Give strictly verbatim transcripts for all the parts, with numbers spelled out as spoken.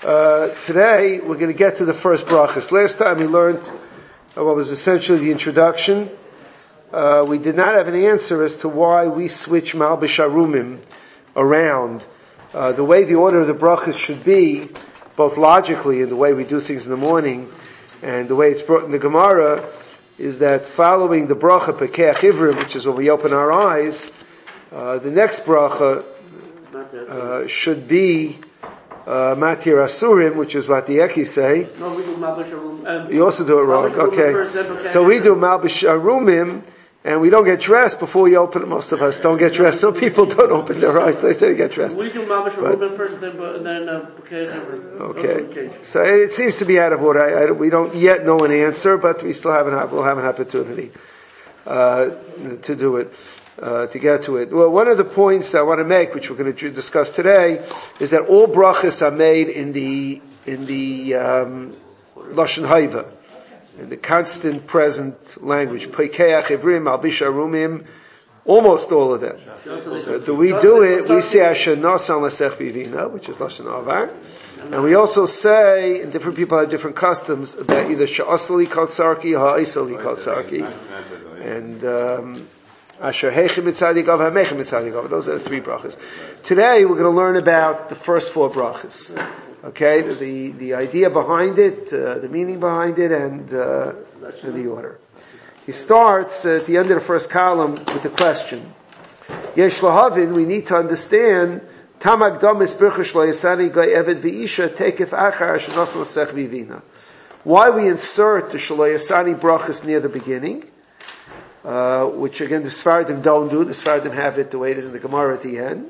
Uh, today we're going to get to the first brachas. Last time we learned uh, what was essentially the introduction. Uh, we did not have an answer as to why we switch Malbish Arumim around. Uh, the way the order of the brachas should be, both logically in the way we do things in the morning and the way it's brought in the Gemara, is that following the bracha Pekeach Ivrim, which is when we open our eyes, uh, the next bracha uh, should be Uh, Matir Asurim, which is what the Eki say. No, we do Malbish Arumim. Um, you also do it wrong. Okay. First, so we do Malbish Arumim, and we don't get dressed before we open it. Most of us don't get dressed. Some people don't open their eyes. They don't get dressed. We do Malbish Arumim first, then, and then, uh, okay. okay. So it seems to be out of order. I, I, we don't yet know an answer, but we still have an, we'll have an opportunity, uh, to do it. Uh, to get to it. Well, one of the points that I want to make, which we're going to discuss today, is that all brachas are made in the, in the, um, Lashon Haiva, in the constant present language. Pekeach Ivrim, Malbish Arumim, almost all of them. Uh, do we do it? We say Asher Nasan L'Sech Vivina, which is Lashon Avar. And we also say, and different people have different customs, that either Sha'asali Kal Sarki, Ha'isali Kal Sarki. And, um, Asher Heichim Mitzadigav, HaMechim Mitzadigav. Those are the three brachas. Today we're going to learn about the first four brachas. Okay, the the idea behind it, uh, the meaning behind it, and, uh, and the order. He starts at the end of the first column with the question. Yesh lahavin, we need to understand Tamag Domis Birchush Lo Yasani Goy Eved V'Isha Tekef Achar Shenasal Sech Vivina. Why we insert the Shlo Yasani brachas near the beginning. Uh, which again the Sfardim don't do. The Sfardim have it the way it is in the Gemara at the end.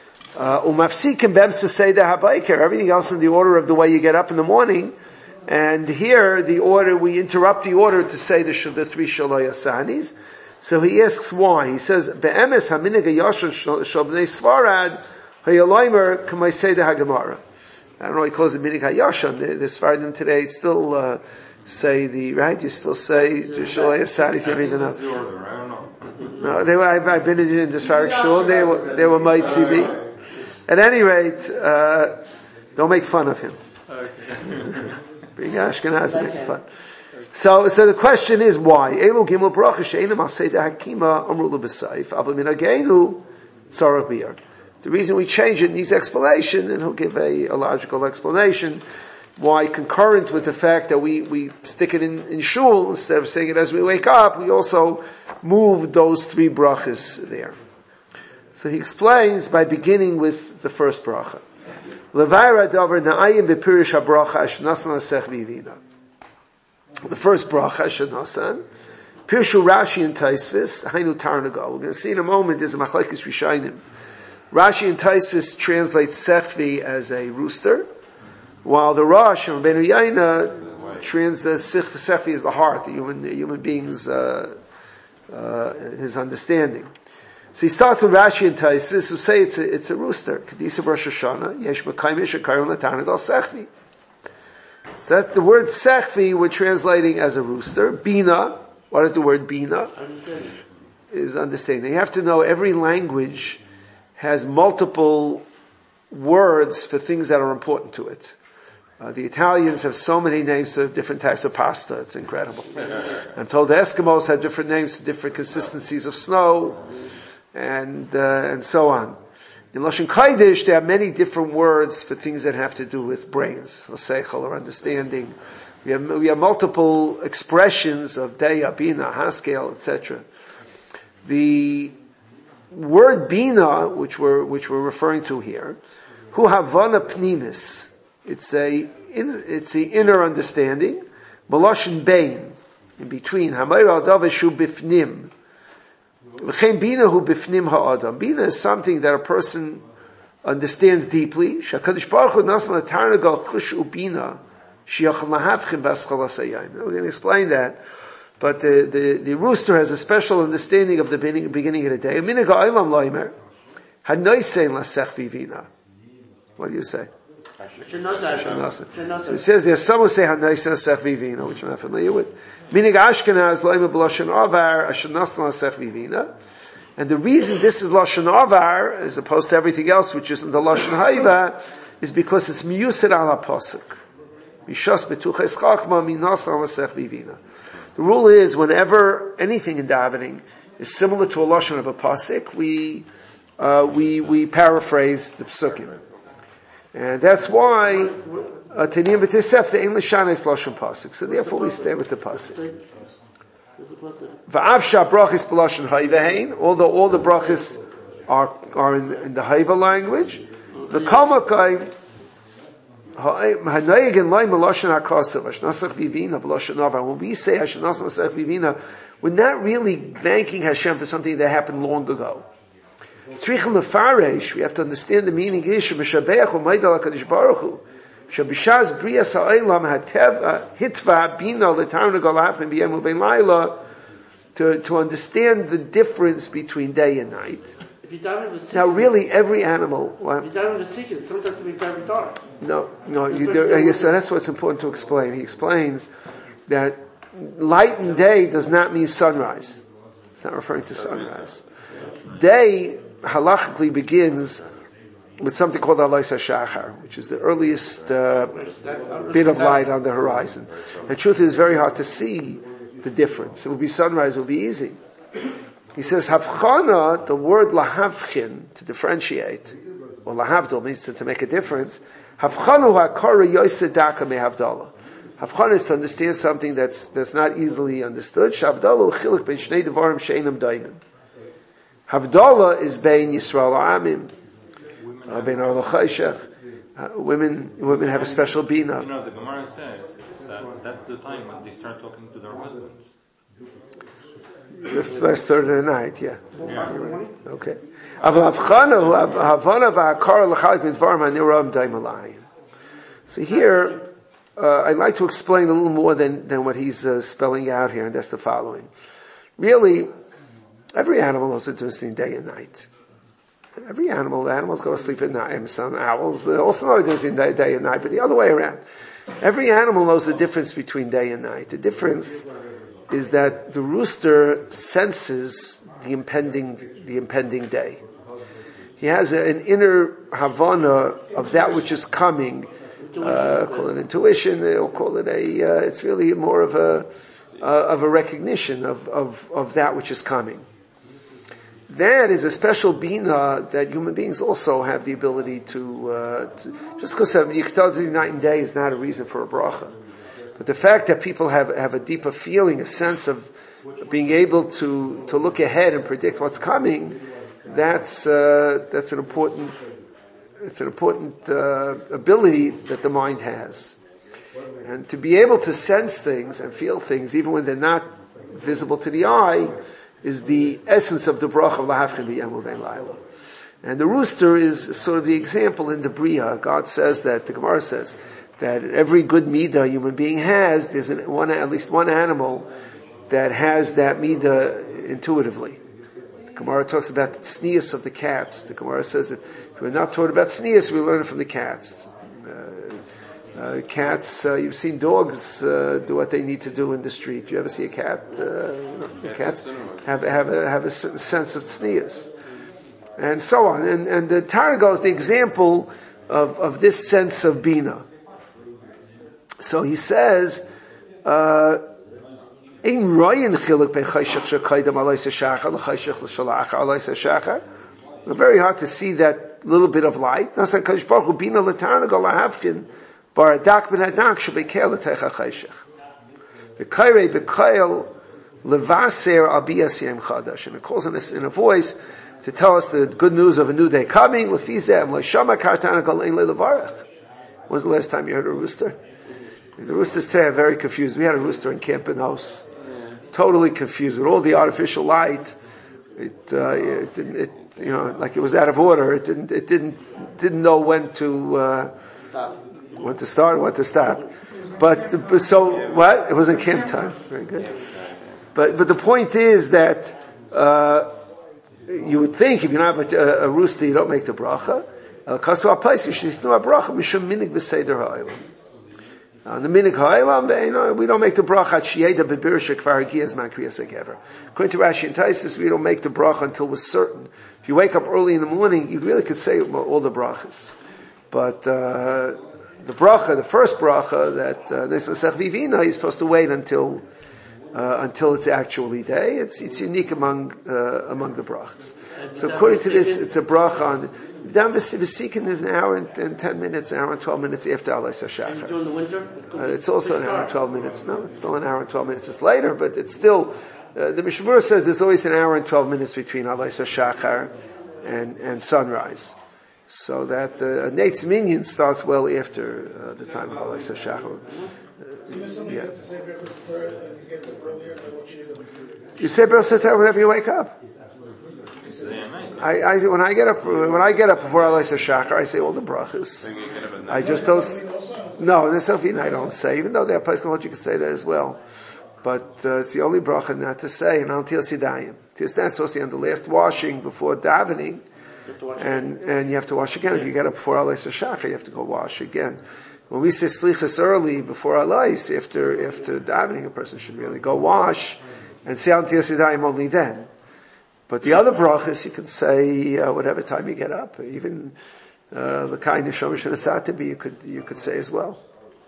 Umafsikim b'emsa seder habayker. Everything else in the order of the way you get up in the morning. And here the order, we interrupt the order to say the, the three Shaloi Asanis. So he asks why. He says, Be'emes haminig ha'yoshan shal b'nei Sfarad ha'yaloimer k'may seder ha'gemara. I don't know, he calls it minig ha'yoshan. The, the Sfardim today still, uh, say the, right? You still say Shaloi Asanis, you don't even know. No, they were, I've, I've been in, in this Farag Shul, they were, they were might see me. At any rate, uh, don't make fun of him. Being Ashkenaz, make fun. So, so the question is why? Elu gimel bracha she'enim aseda hakima amru l'b'sayif, avol min hageinu tzarach biyar. The reason we change it needs explanation, and he'll give a, a logical explanation. Why, concurrent with the fact that we, we stick it in, in shul, instead of saying it as we wake up, we also move those three brachas there. So he explains by beginning with the first bracha. Levaira davar na'ayim b'pirish ha'bracha ashnasan l'sech vivina. The first bracha, ashnasan, pirshu Rashi and Taisvis, hainu tarnagal. We're going to see in a moment, there's a machlekes rishayim. Rashi and Taisvis translates sechvi as a rooster, while the Rosh and Benu Yaina translates Sechvi as the heart, the human, the human being's, uh, uh, his understanding. So he starts with Rashi and Taisvis, who say it's a, it's a rooster. Kedisa Rosh Hashanah, Yesh Mekayim Yeshakarim Latanagal Sechvi. So that's the word Sechvi we're translating as a rooster. Bina, what is the word Bina? Is understanding. You have to know every language has multiple words for things that are important to it. Uh, the Italians have so many names for different types of pasta. It's incredible. I'm told the Eskimos have different names for different consistencies of snow, and uh, and so on. In Lashon Kodesh, there are many different words for things that have to do with brains, or seichel, or understanding. We have we have multiple expressions of deya, bina, haskel, et cetera. The word bina, which we're which we're referring to here, hu havana pnimis. It's a, it's the inner understanding. Maloshin bein, in between. Hamayra adaveshu bifnim. V'chein bina hu bifnim ha'adam. Bina is something that a person understands deeply. Shakadosh Baruch Hu nasan l'tarnagal chush ubina shiachal lahavchim v'aschal asayayim. We're going to explain that. But the, the, the rooster has a special understanding of the beginning, beginning of the day. Minig ha'olam loimer hanoisein lasech vivina. What do you say? So it says there, some will say Hanaisa Sech Vivina, which I'm not familiar with. Minig Ashkenaz Loima B'Lashon Avar Ashanasan Sech Vivina. And the reason this is Lashon Avar, as opposed to everything else which is in the Lashon Haiva, is because it's miyused ala pasuk. Mishas betuches chachma minas ala sech vivina. The rule is whenever anything in davening is similar to a lashon of a pasuk, we uh, we we paraphrase the psukim, and that's why Taniyim b'tisef the English shana is lashon pasuk. So therefore, we stay with the pasuk. Va'avsha brachis b'lashon hayvehein. Although all the brachis are are in, in the hayva language, the kalmakai. When we say Hashanah Vivina, we're not really thanking Hashem for something that happened long ago. We have to understand the meaning is to, to understand the difference between day and night. Now, really, every animal. Well, if you dive into secret, sometimes it can be very dark. No, no. You, there, so that's what's important to explain. He explains that light and day does not mean sunrise. It's not referring to sunrise. Day halachically begins with something called Alayis HaShachar, which is the earliest uh, bit of light on the horizon. The truth is, very hard to see the difference. It will be sunrise. It will be easy. He says, Havchana, the word lahavchin, to differentiate, or lahavdol means to, to make a difference. Havchana ha'kara yosedaka mehavdala. Havchana is to understand something that's, that's not easily understood. Shavdala u'chilik ben shnei devarim she'enam daimim. Havdala is bein Yisrael ha'amim, uh, bein Ar l'chayshech. Uh, women, women have a special bina. You know, the Gemara says that that's the time when they start talking to their husbands. The first third of the night, yeah. Yeah. Okay. So here, uh, I'd like to explain a little more than, than what he's uh, spelling out here, and that's the following. Really, every animal knows the difference between day and night. Every animal, the animals go to sleep at night, and some owls uh, also know the difference between day, day and night, but the other way around. Every animal knows the difference between day and night. The difference is that the rooster senses the impending, the impending day. He has a, an inner Havana of that which is coming. Uh, call it intuition, or call it a, uh, it's really more of a, uh, of a recognition of, of, of that which is coming. That is a special bina that human beings also have the ability to, uh, to just because you can tell it's night and day is not a reason for a bracha. But the fact that people have, have a deeper feeling, a sense of being able to, to look ahead and predict what's coming, that's, uh, that's an important, it's an important, uh, ability that the mind has. And to be able to sense things and feel things, even when they're not visible to the eye, is the essence of the bracha of Lahavchin V'yem Uvein Laila. And the rooster is sort of the example in the Bria. God says that, the Gemara says, that every good midah a human being has, there's an, one, at least one animal that has that midah intuitively. The Gemara talks about the tznius of the cats. The Gemara says that if we're not taught about tznius, we learn it from the cats. Uh, uh, cats, uh, you've seen dogs uh, do what they need to do in the street. Do you ever see a cat? Uh, you know, the cats have, have, a, have a certain sense of tznius. And so on. And, and the Targum is the example of, of this sense of bina. So he says, uh, very hard to see that little bit of light. And it calls us in a voice to tell us the good news of a new day coming. When's the last time you heard a rooster? The roosters today are very confused. We had a rooster in Camp House, totally confused with all the artificial light. It, uh, it didn't, it, you know, like it was out of order. It didn't, it didn't, didn't know when to, uh, stop. when to start and when to stop. But, but so, what? It was in camp time. Very good. But, but the point is that, uh, you would think if you don't have a, a rooster, you don't make the bracha. El kasu ha'pais, you should do a bracha, mishum minig v'seder ha'olam. On the minig ha'olam, you know, we don't make the bracha at shiyeda bebirshek kvar hagiyaz man kriyas hagever. According to Rashi and Taisus, we don't make the bracha until we're certain. If you wake up early in the morning, you really could say all the brachas. But, uh, the bracha, the first bracha that, uh, this is Vivina, he's supposed to wait until, uh, until it's actually day. It's, it's unique among, uh, among the brachas. So according to this, it's a bracha on, Dam V'Sikin is an hour and, and ten minutes, an hour and twelve minutes after Alayis HaShachar. During the winter? Uh, it's also an hour and twelve minutes. No, it's still an hour and twelve minutes. It's later, but it's still, uh, the Mishnah Berurah says there's always an hour and twelve minutes between Alayis HaShachar and, and sunrise. So that, uh, a Neitz Minyan starts well after, uh, the time of Alayis HaShachar. Uh, yeah. You say Berachos Torah whenever you wake up. I, I, when I get up, when I get up before Alayis HaShachar, I say all the brachas. I just don't, no, in the Sofina I don't say, even though there are places where you can say that as well. But, uh, it's the only bracha not to say, and until Sidayim. Till Sidayim supposed to be on the last washing before davening, and, and you have to wash again. If you get up before Alayis HaShachar, you have to go wash again. When we say Slichas early before Alayis, after, after davening, a person should really go wash, and say until Sidayim only then. But the other brachas you can say uh, whatever time you get up. Even uh, the kind of Shomish and Asatabi you could you could say as well.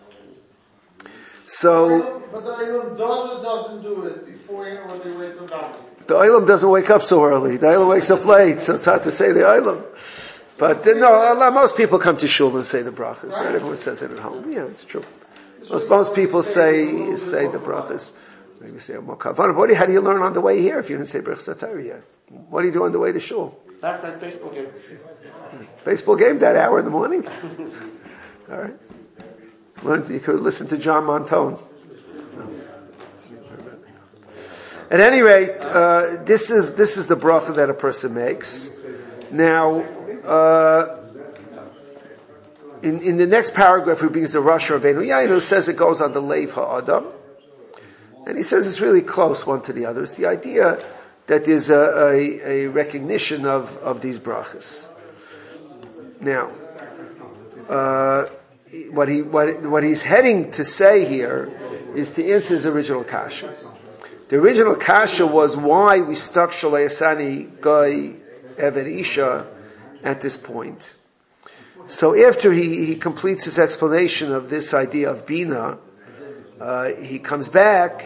So, but the Olam does or doesn't do it before when they wait till davening. The Olam doesn't wake up so early. The Olam wakes up late, so it's hard to say the Olam. But uh, no, most people come to shul and say the brachas. Not everyone says it at home. Yeah, it's true. Most most people say say the brachas. Maybe say more kavanah. What do you, how do you learn on the way here if you didn't say Berachos Torah yet? What do you do on the way to shul? That's that baseball game. Baseball game that hour in the morning. All right. Learn, you could listen to John Montone. At any rate, uh, this is this is the bracha that a person makes. Now, uh, in in the next paragraph, he brings the Rosh Rabbeinu Yainu, says it goes on the Leiv Ha'adam. And he says it's really close one to the other. It's the idea that there's a, a, a recognition of, of these brachas. Now, uh, what he, what, what he's heading to say here is to answer his original kasha. The original kasha was why we stuck Shalei Asani Goy Eved Isha at this point. So after he, he completes his explanation of this idea of Bina, Uh, he comes back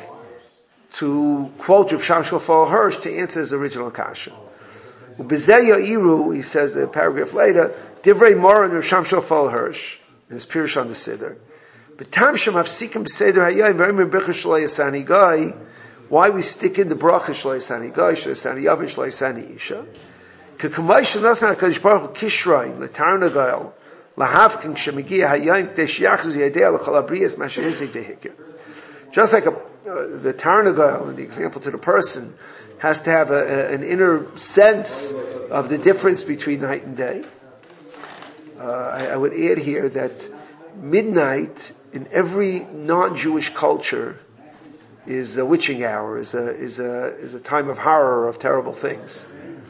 to quote Reb Shamshul Fol Hirsch to answer his original kasha. Ubezeh Ya'iru, he says the paragraph later, Divrei Moran Reb Shamshul Fol Hirsch, in his Pirush on the Siddur. B'tam shem hafsikim b'seder hayayim v'rim b'bricha shalei yasani gai, why we stick in the bracha shalei yasani gai, shalei yasani yavin, shalei yasani isha. K'kamay shanasan HaKadosh Baruch Hu kishrayim, l'tarna gael, lahafkin shemigia hayayim, k'dei shiachzu yadei l'chol habriyas masher hizik v'hikir. Just like a, uh, the Tarnagal in the example to the person has to have a, a, an inner sense of the difference between night and day. Uh, I, I would add here that midnight in every non-Jewish culture is a witching hour, is a is a is a time of horror, of terrible things.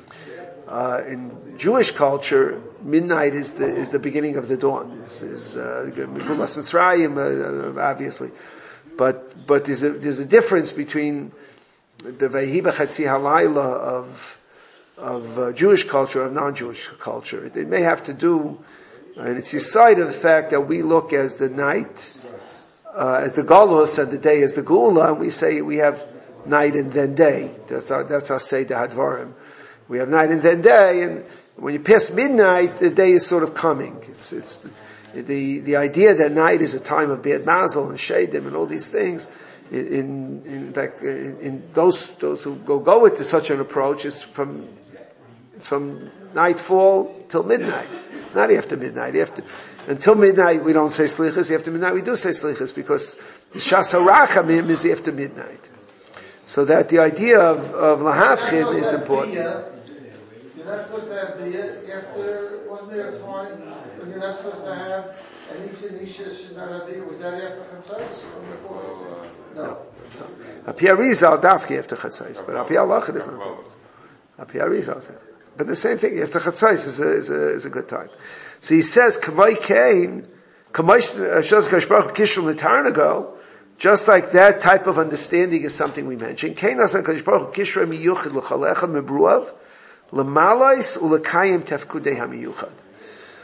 Uh, in Jewish culture, midnight is the is the beginning of the dawn. This is uh, Mekulas Mitzrayim, uh, obviously. But, but there's a, there's a difference between the Vayhi B'Chatzi Halayla of, of uh, Jewish culture and non-Jewish culture. It, it may have to do, and it's the side of the fact that we look as the night, uh, as the Galus and the day as the Gula, and we say we have night and then day. That's our, that's our Seder Hadvarim. We have night and then day, and when you pass midnight, the day is sort of coming. It's, it's, The, the idea that night is a time of bad mazel and shadim and all these things, in, in, fact, in, in those, those who go, go with such an approach is from, it's from nightfall till midnight. It's not after midnight. After, until midnight we don't say slichas, after midnight we do say slichas because the Shas HaRachamim is after midnight. So that the idea of, of Lahavchin is important. You're not supposed to have biyah after, wasn't there a time when you're not supposed to have an Isha and Isha should not have biyah? Was that after Chatzos or before? Uh, no. Api Arizal dafki after Chatzos, but Api Alachid is not. Api Arizal says. But the same thing, after Chatzos is a, is a, is a good time. So he says, Kamay Kain, Kamay Shaz Gashbach Kishul Nitarnago, just like that type of understanding is something we mentioned. Kain Asan Gashbach Kishra Miyuchid L'chalecha Mebruav, L'malais U'Lekayim Tefkudei HaMiyuchad.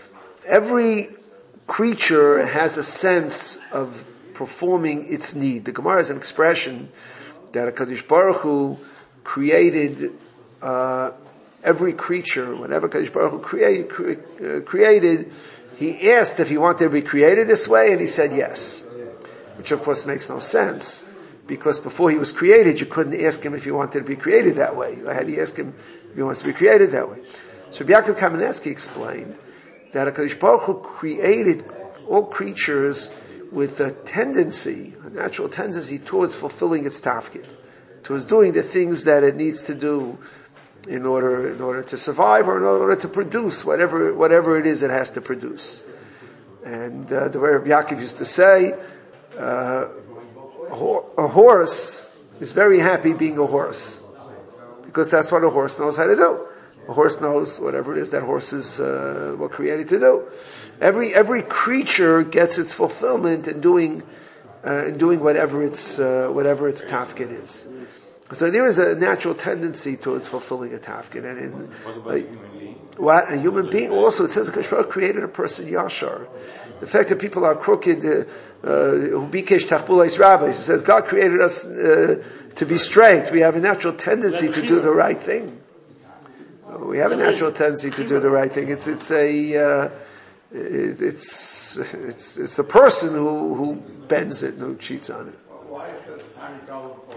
every creature has a sense of performing its need. The Gemara is an expression that HaKadosh Baruch Hu created uh, every creature. Whenever HaKadosh Baruch Hu create, cre- uh, created, he asked if he wanted to be created this way, and he said yes. Which of course makes no sense, because before he was created, you couldn't ask him if he wanted to be created that way. How do you ask him if he wants to be created that way? So Rabbi Yaakov Kamenetsky explained that HaKadosh Baruch Hu created all creatures with a tendency, a natural tendency towards fulfilling its tafkid, towards doing the things that it needs to do in order, in order to survive, or in order to produce whatever, whatever it is it has to produce. And uh, the way Rabbi Yaakov used to say, uh, a, ho- a horse is very happy being a horse, because that's what a horse knows how to do. A horse knows whatever it is that horses uh, were created to do. Every every creature gets its fulfillment in doing uh, in doing whatever its uh, whatever its tafkid is. So there is a natural tendency towards fulfilling a tafkid. And in, What about uh, a human being? what a human being also, it says HaKadosh Baruch Hu created a person yashar. The fact that people are crooked, who bikesh tachbulais rabbis, it says God created us uh, to be straight. We have a natural tendency to do the right thing. We have a natural tendency to do the right thing. It's it's a uh, it, it's it's it's the person who who bends it and who cheats on it. Why is it tiny golf for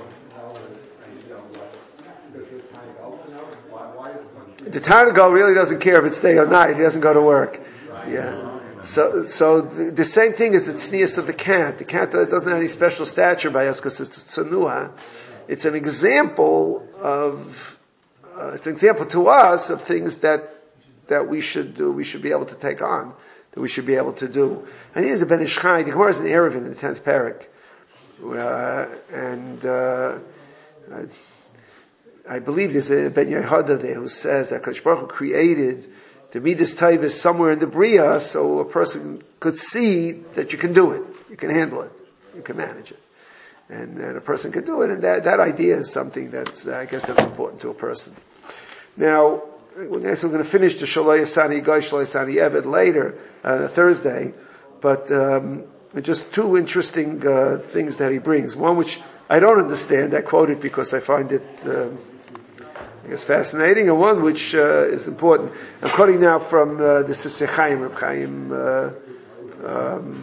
Why is it? The Tarnagal really doesn't care if it's day or night. He doesn't go to work. Yeah. So so the, the same thing is the tznius of the cat. The cat doesn't have any special stature by us because it's tsanua. It's an example of. Uh, it's an example to us of things that that we should do, we should be able to take on, that we should be able to do. I think there's a Ben Ish Chai, the Gemara is in Eruvin in the tenth parak, uh, and uh, I, I believe there's a Ben Yehoda there who says that Kadosh Baruch Hu created the Midas Taivis somewhere in the Bria, so a person could see that you can do it, you can handle it, you can manage it. And, and a person can do it, and that, that idea is something that's, uh, I guess that's important to a person. Now, we're going to finish the Shaloi Asani Goy, Shaloi Asani Eved later, uh, Thursday, but, um, just two interesting, uh, things that he brings. One which I don't understand, I quote it because I find it, um, I guess fascinating, and one which, uh, is important. I'm quoting now from, uh, the Sifsei Chaim, Reb Chaim, uh, um,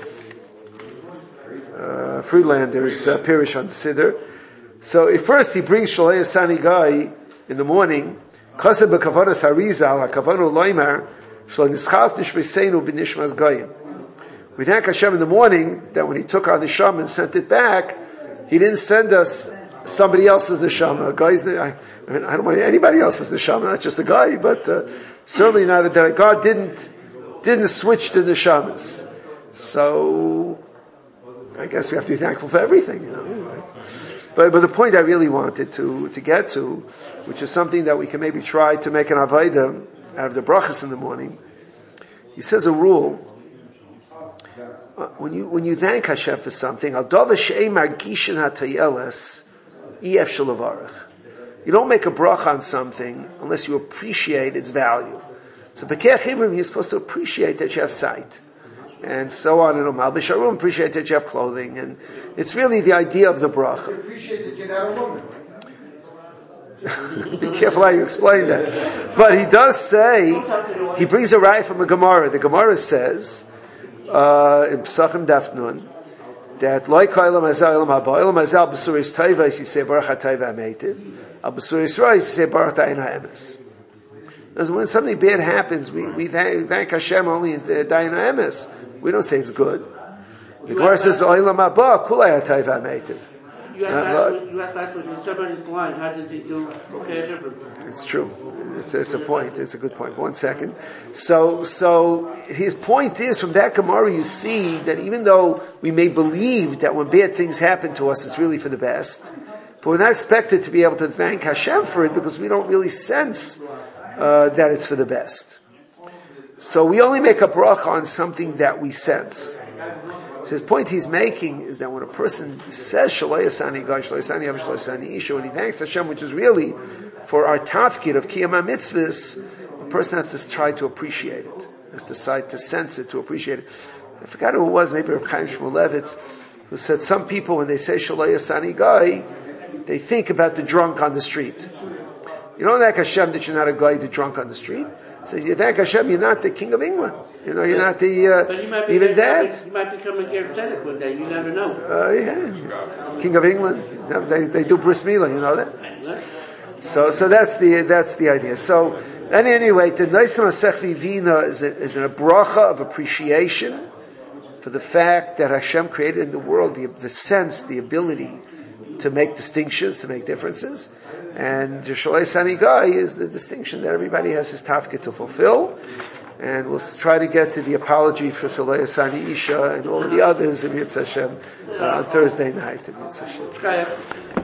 Uh, Friedlander's uh, Pirish on the Siddur. So at first he brings Shalei Asani Guy in the morning. Kaseh b'kavanas harizal hakavanu loymar shlo nischalf nishmeseinu b'nishmas goyim. We thank Hashem in the morning that when he took our neshama and sent it back, he didn't send us somebody else's neshama. Guys, I, I mean, I don't want anybody else's neshama, not just a guy, but uh, certainly not that God didn't didn't switch the neshamas. So I guess we have to be thankful for everything, you know. But, but the point I really wanted to, to get to, which is something that we can maybe try to make an avodah out of the brachas in the morning. He says a rule, uh, when you, when you thank Hashem for something, al dava she'ei margishin hatayeles, ef shalavarach. You don't make a bracha on something unless you appreciate its value. So B'keach Hivrim, you're supposed to appreciate that you have sight. And so on and on. Mal B'sharum, appreciate that you have clothing. And it's really the idea of the bracha. Appreciate that you're not a woman. Be careful how you explain that. But he does say, he brings a raya from a Gemara. The Gemara says, uh, in Pesachim Daf Nun, that Loi Kailam Azal Elam Haba, Elam Azal B'suris Taiva, he say Baruch HaTaiva HaMeitiv, Al B'suris Rai, he say Baruch HaTayin HaEmes. Because when something bad happens, we, we thank, thank Hashem only in Dayan HaEmes. We don't say it's good. The Gemara says, Oilam Haba, Kulei HaTaiva HaMeitiv. You asked, you asked last week, when somebody's blind, how does he do okay different? It's true. It's, it's a point. It's a good point. One second. So, so, his point is, from that Gemara you see that even though we may believe that when bad things happen to us, it's really for the best, but we're not expected to be able to thank Hashem for it because we don't really sense uh, that it's for the best. So we only make a bracha on something that we sense. So his point he's making is that when a person says Shalei Asani Gai, Shalei Asani Av, Shalei Asani Isha, when he thanks Hashem, which is really for our tafkid of Kiyam HaMitzvahs, the person has to try to appreciate it. has the sight to sense it, to appreciate it. I forgot who it was, maybe Reb Chaim Shmulevitz, who said some people, when they say Shalom Yasani Guy, they think about the drunk on the street. You don't thank Hashem that you're not a guy, the drunk on the street. So you thank Hashem, you're not the King of England. You know, you're not the, uh, even that. You might become a Ger Tzedek one day, you never know. Uh, yeah. King of England. They, they do bris milah, you know that? So, so that's the, that's the idea. So, and anyway, the Nisan Masech Vivina is a, is a bracha of appreciation for the fact that Hashem created in the world the, the sense, the ability to make distinctions, to make differences. And the Shalei Sani Guy is the distinction that everybody has his tafkid to fulfill. And we'll try to get to the apology for Shalei Sani Isha and all of the others in Yitzhak Hashem uh, on Thursday night in Yitzhak Hashem.